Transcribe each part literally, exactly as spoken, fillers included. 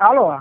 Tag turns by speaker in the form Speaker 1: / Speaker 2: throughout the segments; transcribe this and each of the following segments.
Speaker 1: Alô?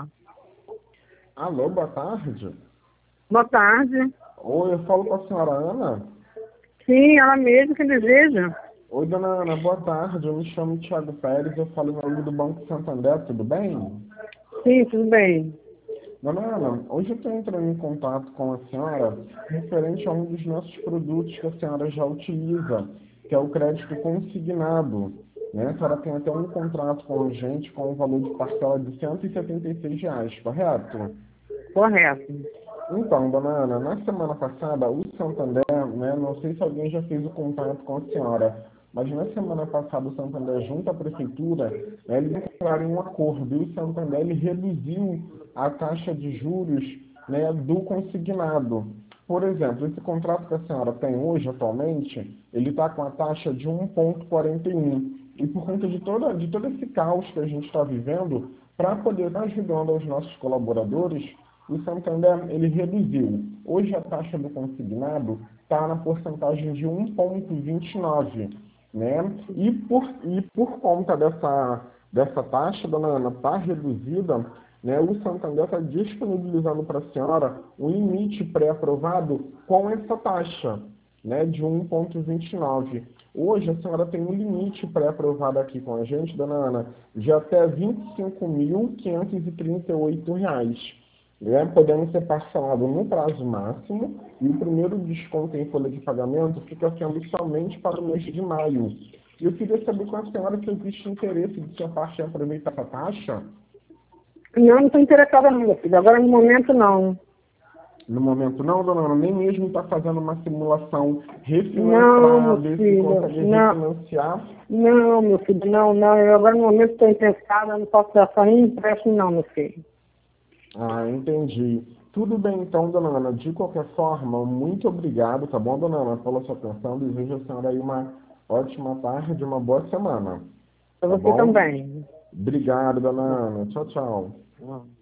Speaker 2: Alô, boa tarde.
Speaker 1: Boa tarde.
Speaker 2: Oi, eu falo com a senhora Ana.
Speaker 1: Sim, ela mesma que deseja.
Speaker 2: Oi, dona Ana, boa tarde. Eu me chamo Thiago Pérez, eu falo em nome do Banco Santander, tudo bem?
Speaker 1: Sim, tudo bem.
Speaker 2: Dona Ana, hoje eu estou entrando em contato com a senhora referente a um dos nossos produtos que a senhora já utiliza, que é o crédito consignado. Né? A senhora tem até um contrato com a gente com um valor de parcela de cento e setenta e seis reais, correto?
Speaker 1: Correto.
Speaker 2: Então, dona Ana, na semana passada, o Santander, né, não sei se alguém já fez o contato com a senhora, mas na semana passada o Santander, junto à prefeitura, né, eles entraram em um acordo e o Santander ele reduziu a taxa de juros, né, do consignado. Por exemplo, esse contrato que a senhora tem hoje, atualmente, ele está com a taxa de um vírgula quarenta e um. E por conta de, toda, de todo esse caos que a gente está vivendo, para poder estar ajudando os nossos colaboradores, o Santander ele reduziu. Hoje a taxa do consignado está na porcentagem de um vírgula vinte e nove. Né? E, por, e por conta dessa, dessa taxa, dona Ana, está reduzida, né, o Santander está disponibilizando para a senhora um limite pré-aprovado com essa taxa, né, de um vírgula vinte e nove. Hoje a senhora tem um limite pré-aprovado aqui com a gente, dona Ana, de até vinte e cinco mil quinhentos e trinta e oito reais. Né, podendo ser parcelado no prazo máximo, e o primeiro desconto em folha de pagamento fica sendo somente para o mês de maio. E eu queria saber com a senhora se existe interesse de sua parte em aproveitar essa taxa.
Speaker 1: Não, não estou interessada não, meu filho. Agora no momento não.
Speaker 2: No momento não, dona Ana, nem mesmo está fazendo uma simulação
Speaker 1: Não,
Speaker 2: refinanciar,
Speaker 1: meu
Speaker 2: ver se
Speaker 1: filho.
Speaker 2: consegue
Speaker 1: Não.
Speaker 2: refinanciar.
Speaker 1: Não, meu filho, não, não. Eu agora no momento estou interessada, não posso dar só nem empréstimo não, meu filho.
Speaker 2: Ah, entendi. Tudo bem então, dona Ana. De qualquer forma, muito obrigado, tá bom, dona Ana, pela sua atenção. Desejo a senhora aí uma ótima tarde, uma boa semana.
Speaker 1: Para
Speaker 2: Tá
Speaker 1: você
Speaker 2: bom?
Speaker 1: também.
Speaker 2: Obrigado, dona
Speaker 1: Não,
Speaker 2: Ana. Tchau, tchau.
Speaker 1: não.